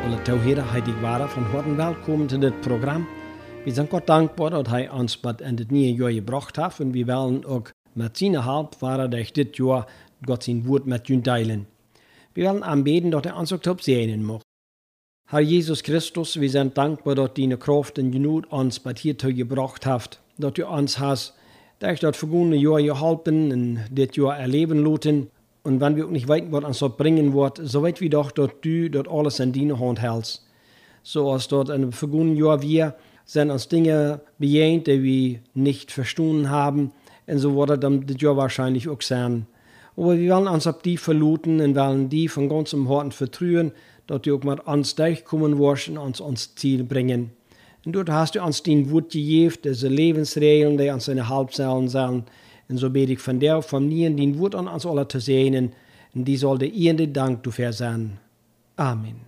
alle toeheden heilig waren, van harte welkom in dit programma. We zijn God dankbaar dat Hij ons wat in dit nieuwe jaar gebracht heeft. En we willen ook met zijn hulp waren dat dit jaar God zijn woord met jullie delen. We willen aanbeden dat Hij ons ook op zegenen mag. Herr Jesus Christus, we zijn dankbaar dat die kracht en genoeg ons wat hiertoe gebracht heeft. Dat U ons hast, dat dat vergangene jaar geholpen en dit jaar erleben laten. Und wenn wir auch nicht weten, was uns dort bringen wird, so weit wie doch, dass du dort alles in deine Hand hältst. So als dort in dem vergangenen Jahr wir sind uns Dinge bejahend, die wir nicht verstanden haben. Und so wird es dann das Jahr wahrscheinlich auch sein. Aber wir wollen uns auf die verluten und wollen die von ganzem Herzen vertrauen, dass du auch mit uns durchkommen wirst und uns ans Ziel bringen. Und dort hast du uns den Wort gegeben, diese Lebensregeln, die uns in der Halbzellen sind. Und so bete ich von der Familie, den Wort an uns alle zu segnen, und die soll der Ehre Dank dafür sein. Amen.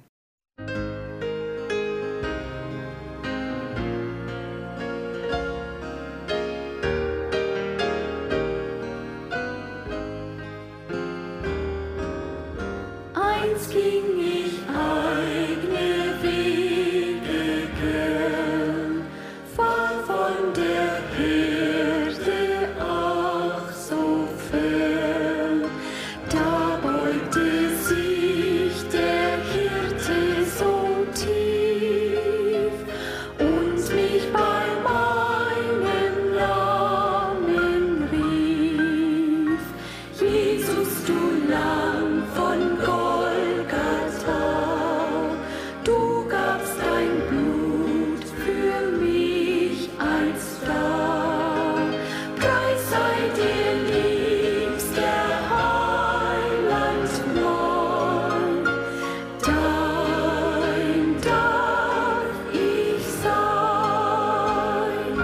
Einst ging ich eigene Wege gern, fern von der Herde, ach so fern. Da beugte sich der Hirte so tief und mich bei meinem Namen rief. Jesus, du Lamm von Golgatha, du gabst dein Blut für mich einst da. Preis sei dir, liebster Heiland mein, dein darf ich sein.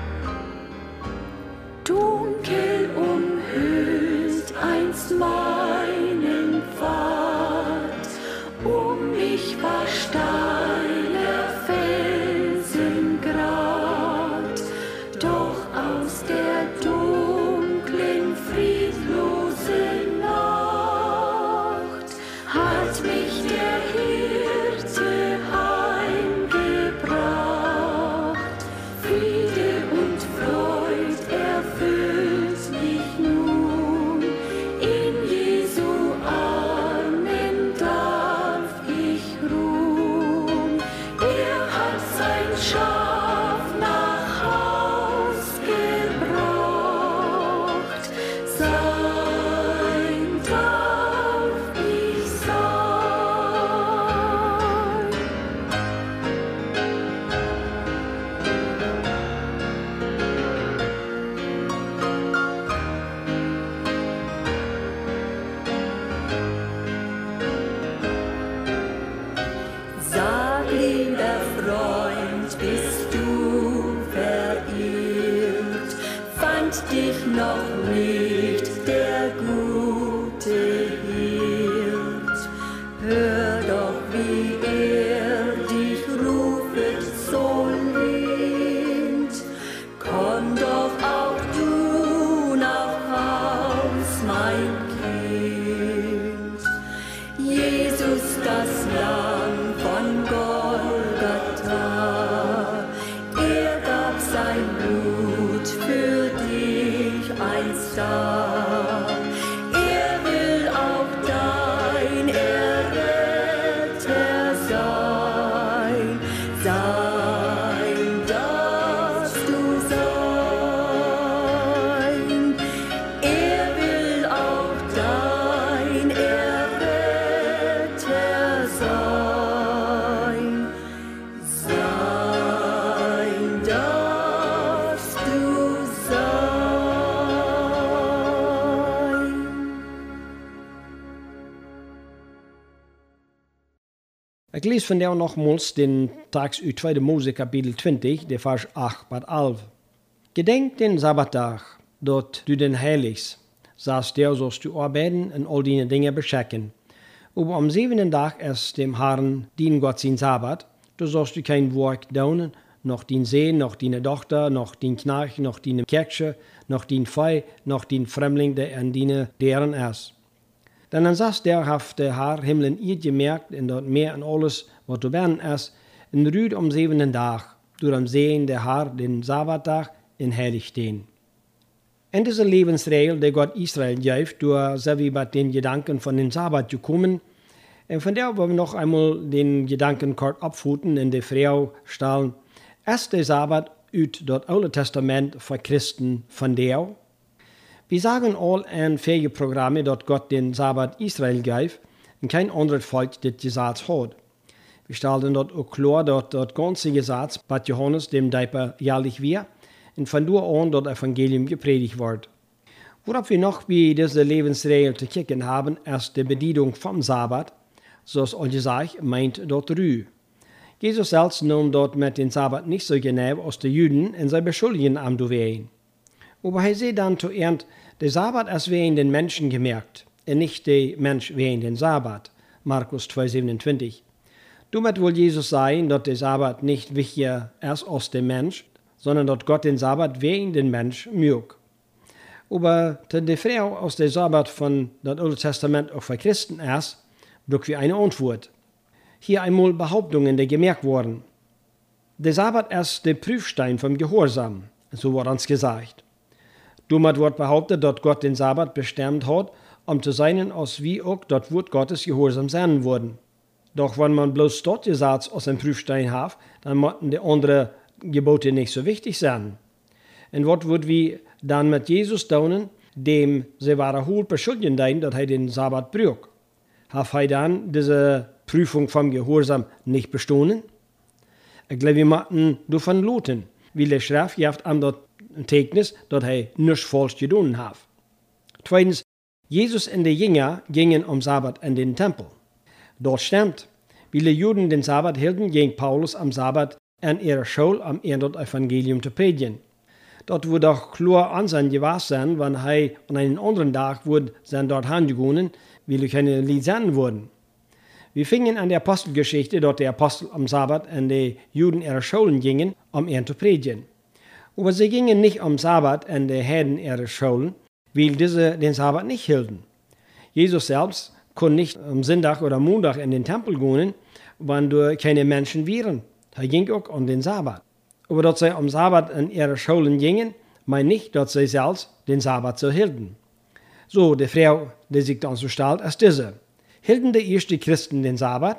Dunkel umhüllt einst meinen Pfad, mich war steiler Felsengrad, doch aus der dunklen, friedlosen Nacht hat mich der Hirte heimgebracht. Friede und Freud erfüllt mich nun, in Jesu Armen darf ich ruhen. Er hat sein Schaf nach Haus gebracht, sein darf ich sein. Sag, lieber Freund, bist du verirrt? Fand dich noch nicht der gute Hirt? Hör doch, wie er dich rufet so lind. Komm doch auch du nach Haus, mein Kind. Jesus, das Lamm von Golgatha, er gab sein Blut für dich einst da. Er will auch dein Erretter sein, sein darfst du sein. Er will auch dein Erretter sein, sein darfst du sein. Ik lees vandaag nogmaals den tekst uit 2 Mose kapitel 20, de vers 8 tot 11. Gedenk den Sabbatdag, dat du den heiligst, zoals der sollst du arbeiten en al die dingen beschikken. Aber am 7. Tag ist dem Herrn, dien Gott sein Sabbat, du sollst du kein Werk tun, noch din Sohn, noch deine Tochter, noch din Knecht, noch deine Kirche, noch din Vieh, noch din Fremdling, der an deren ist. Denn an das der haft der Haar Himmelen ihr gemerkt, in dort Meer und alles, wat du werden ist, in Rüd am 7. Tag, durch am Sehen der Haar den Sabbattag in heilig stehen. In diese Lebensregel, der Gott Israel gibt, durch so wie bei den Gedanken von den Sabbat gekommen, und von der wollen wir noch einmal den Gedanken kurz abfuten in der Frau stellen. Ist der Sabbat uit das Alte Testament für Christen von der? Wir sagen all in vielen Programme, dass Gott den Sabbat Israel gibt und kein anderes Volk das Gesetz hat. Wir stellen dort auch klar, dass das ganze Gesetz bei Johannes dem Deiper jährlich wird und von da an das Evangelium gepredigt wird. Worauf wir noch bei dieser Lebensregel zu kicken haben, ist die Bedienung vom Sabbat, zoals al gesagt, meint dort Ruhe. Jesus selbst nahm dort mit dem Sabbat nicht so genau als die Juden und sie beschuldigen am Duwein. Aber er sieht dann zu Ernst, der Sabbat ist wegen den Menschen gemerkt, und nicht der Mensch wegen den Sabbat. Markus 2,27. Damit will Jesus sagen, dass der Sabbat nicht wichtiger ist als der Mensch, sondern dass Gott den Sabbat wegen den Mensch mögt. Aber die Frage aus dem Sabbat von das Alte Testament auch für Christen ist, brauchen wir eine Antwort. Hier einmal Behauptungen, die gemerkt wurden. Der Sabbat ist der Prüfstein vom Gehorsam, so wird uns gesagt. Damit wird behauptet, dass Gott den Sabbat bestimmt hat, zu sein, als wie auch das Wort Gottes Gehorsam sein würden. Doch wenn man bloß dort Gesetz als ein Prüfstein hat, dann müssen die anderen Gebote nicht so wichtig sein. Und was wird wir dann mit Jesus tun, dem sie wiederholt beschuldigen, dass er den Sabbat braucht? Hat er dann diese Prüfung vom Gehorsam nicht bestanden? Ich glaube, wir müssen davon loten, weil der Schrift gibt an das Zeugnis, dass er nichts falsch getan hat. Zweitens, Jesus und die Jünger gingen am Sabbat in den Tempel. Dort stimmt, weil die Juden den Sabbat hielten, ging Paulus am Sabbat in ihrer Schule am das Evangelium zu predigen. Dort wurde auch klar an sein gewesen, wenn er an einen anderen Tag wurde sein dort hingegangen, weil er keine Lizenzen wurden. Wir fingen an der Apostelgeschichte, dort der Apostel am Sabbat in die Juden ihrer Schulen gingen, um ihn zu predigen. Aber sie gingen nicht am Sabbat in die Heiden ihrer Schulen, weil diese den Sabbat nicht hielten. Jesus selbst konnte nicht am Sonntag oder Montag in den Tempel gehen, wenn da keine Menschen wären. Er ging auch an den Sabbat. Aber dass sie am Sabbat in ihre Schulen gingen, meint nicht, dass sie selbst den Sabbat so hielten. So, die Frau, die sich dann so stellt, ist diese. Hielten die ersten Christen den Sabbat?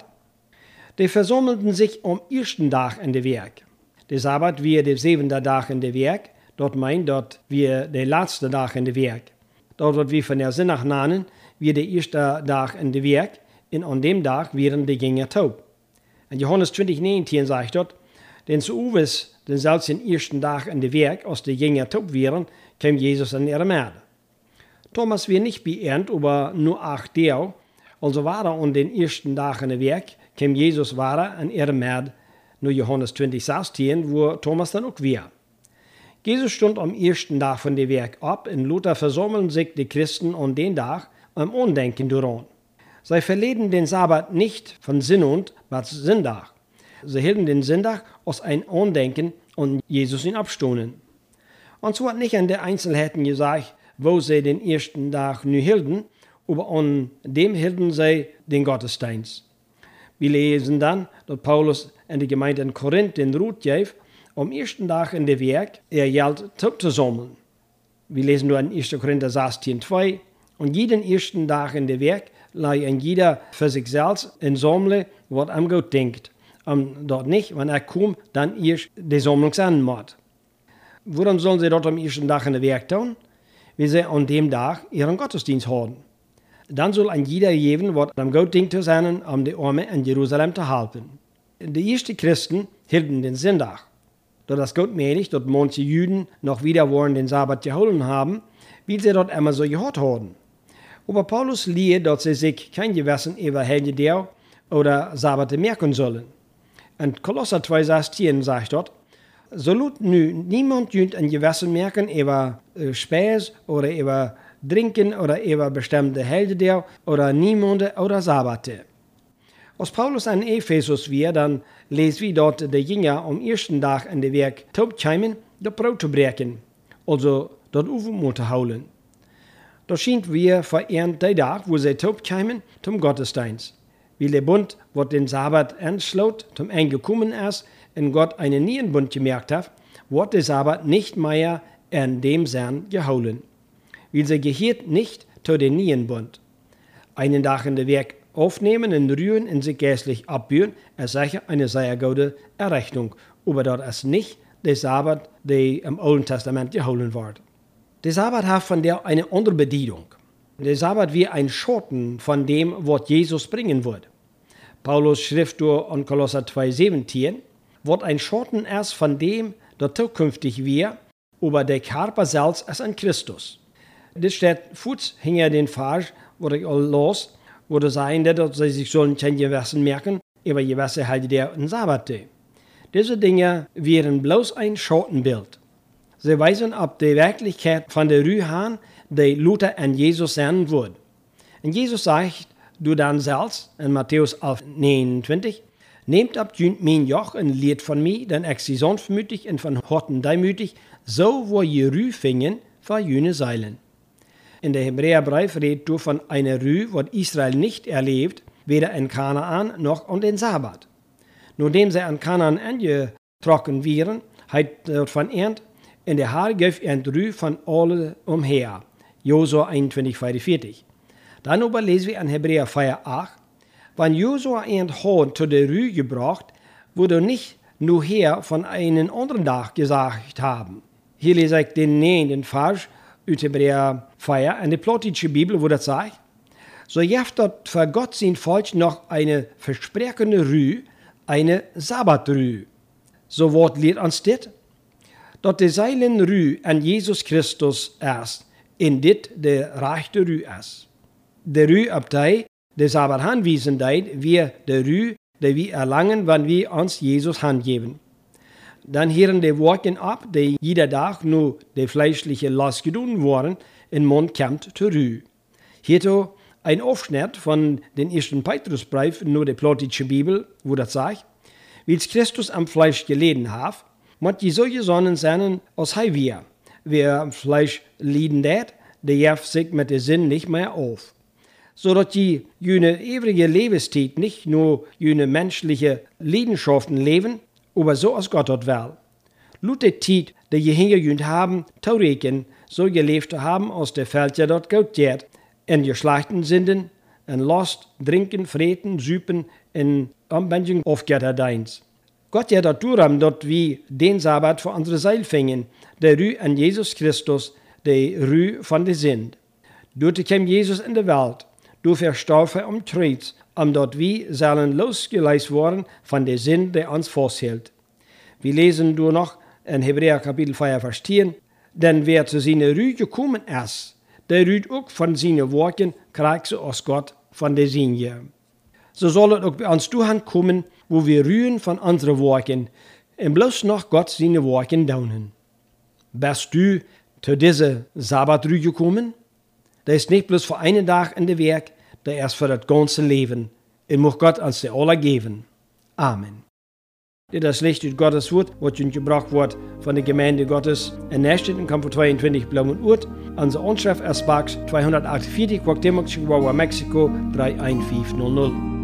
Die versammelten sich am ersten Tag in der Werk. Der Sabbat wie der 7. Tag in der Werk, dort meint, dort wie der letzte Tag in der Werk. Dort wird wir von der Sinn nach nennen, wie der erste Tag in der Werk, und an dem Tag wären die Gänger taub. In Johannes 20,19 sagt dort, denn zu Uwes, den selbst den ersten Tag in der Werk, als die Jünger taub wären, kam Jesus in ihre Merde. Thomas wir nicht beernt, aber nur 8 Tage, also war er an den ersten Tag in der Werk, kam Jesus war in ihre Merde, nur Johannes 20,16, wo Thomas dann auch war. Jesus stund am ersten Tag von der Werk ab, und Luther versammeln sich die Christen an den Tag am Andenken daran. Sie verleden den Sabbat nicht von Sinn und was Sonntag. Sie hielten den Sonntag als ein Andenken an Jesus in Abstunden. Und zwar nicht an der Einzelheiten gesagt, wo sie den ersten Tag nu hielten, aber an dem hielten sie den Gottesdienst. Wir lesen dann, dass Paulus in der Gemeinde in Korinth den Rut gab, am ersten Tag in der Werk Geld zu sammeln. Wir lesen nur in 1. Korinther 16,2, und jeden ersten Tag in der Werk lag ein jeder für sich selbst in Sammle, was am Gott denkt. Dort nicht, wenn er kommt, dann erst die Sammlung sein muss. Warum sollen sie dort am ersten Tag in der Werk tun? Weil sie an dem Tag ihren Gottesdienst haben. Dann soll ein jeder geben, was am Gott denkt zu sein, um die Arme in Jerusalem zu helfen. Die ersten Christen hielten den Sonntag. Da das Gott mäßig, dass manche Juden noch wieder wollen den Sabbat geholt haben, weil sie dort immer so gehört haben. Aber Paulus lehrt, dass sie sich kein Gewissen über Helgentag oder Sabbate merken sollen. Und Kolosser 2,16 sagt dort, so lut nu niemand ein Gewissen merken über Speis oder über Trinken oder über bestimmte Helgentag oder Niemonde oder Sabbate. Als Paulus an Ephesus war, dann lesen wir dort die Jünger am ersten Tag in der Werk taub kämen, das Brot zu brechen, also das Aufmahl zu holen. Da schient wir verehrend der Tag, wo sie taub kämen, zum Gottesdienst. Wie der Bund, wo den Sabbat entschloss, zum eingekommen ist, und Gott einen neuen Bund gemerkt hat, wird der Sabbat nicht mehr in dem Sinn gehalten. Weil sie gehört nicht zu den neuen Bund. Einen Tag in der Werk aufnehmen und rühren und sich geistlich abbühen, ist sicher eine sehr gute Errechnung. Aber dort ist nicht der Sabbat, der im Alten Testament gehalten wird. Der Sabbat hat von der eine andere Bedienung. Der Sabbat wie ein Schotten von dem, was Jesus bringen wird. Paulus schrift in Kolosser 2,17, wird ein Schotten erst von dem, der zukünftig wir, aber der Körper selbst ist an Christus. Das steht Fuß hinter den Vers, wo ich all los, wo du sagen, dass sie sich sollen kein Gewissen merken, aber Gewissen halt der einen Sabbat. Diese Dinge wären bloß ein Schottenbild. Sie weisen auf die Wirklichkeit von der Ruhe an, die Luther an Jesus senden wird. Und Jesus sagt, du dann selbst, in Matthäus 11,29, nehmt ab mein Joch und lehrt von mir, denn ich sie sanftmütig und von Horten demütig, so wo je Ruhe fingen, für jene Seilen. In der Hebräerbrief redet du von einer Ruhe, die Israel nicht erlebt, weder in Kanaan noch an den Sabbat. Nachdem sie an Kanaan angetroffen wären, hat dort von Ernt, in der Haar gab Ernt Ruhe von alle umher. Josua 21,44. Dann aber lesen wir an Hebräer 4,8, wenn Josua Ernt hat zu der Ruhe gebracht, wurde nicht nur her von einem anderen Tag gesagt haben. Hier lese ich den nächsten Vers aus Hebräer 4 in der Plottische Bibel, wo das sagt, so jaft dort für Gott sein Volk noch eine versprechende Ruhe, eine Sabbatruhe. So wort lehrt uns das, dass die Seilen Ruhe an Jesus Christus ist, in dit der rechte Ruhe ist. Der Ruhe ab der Sabbat anwiesen wir der Ruhe, die wir erlangen, wenn wir uns Jesus handgeben. Dann hören die Worte ab, die jeder Tag nur die fleischliche Last gedun worden, in Mund kommt zur Ruhe. Hierzu ein Aufschnitt von den ersten Petrusbrief, nur der Plottische Bibel, wo das sagt, wie Christus am Fleisch geleden hat, muss die solche Sonnen sein, als wir. Wer am Fleisch lieden dat, der jaft sich mit der Sinn nicht mehr auf. So dass die jene ewige Lebenszeit nicht nur jene menschliche Leidenschaften leben, aber so als Gott dort will. Lute Zeit, die je hingejünt haben, taureken, so gelebt haben, aus der Welt ja dort Gott geht, in geschlachten Sinden, in Lust, Trinken, Freten, Süpen, in Anbindung auf Götterdienst. Gott ja dort durcham, dort wie den Sabbat für unsere Seil fingen, der Ruhe an Jesus Christus, der Ruhe von der Sind. Dort kam Jesus in der Welt, du verstorb er Kreuz, dort wie sollen losgeleist worden von der Sinn, der uns festhält. Wir lesen du noch in Hebräer Kapitel 4, Vers 10, denn wer zu seiner Ruhe gekommen ist, der ruht auch von seinen Worten, kriegt so aus Gott von der Sinne. So soll es auch bei uns kommen, wo wir ruhen von unseren Worten und bloß noch Gott seine Worte daunen. Bist du zu dieser Sabbatruhe gekommen? Der ist nicht bloß für einen Tag in der Werk, der ist für das ganze Leben. Und muss Gott uns der alle geben. Amen. Das Licht aus Gottes Wort, was uns gebracht wird von der Gemeinde Gottes in Nashville, Campus 22 Blauen Urt. Unsere Anschrift ist Box 248, Cuauhtémoc, Chihuahua, Mexiko 31500.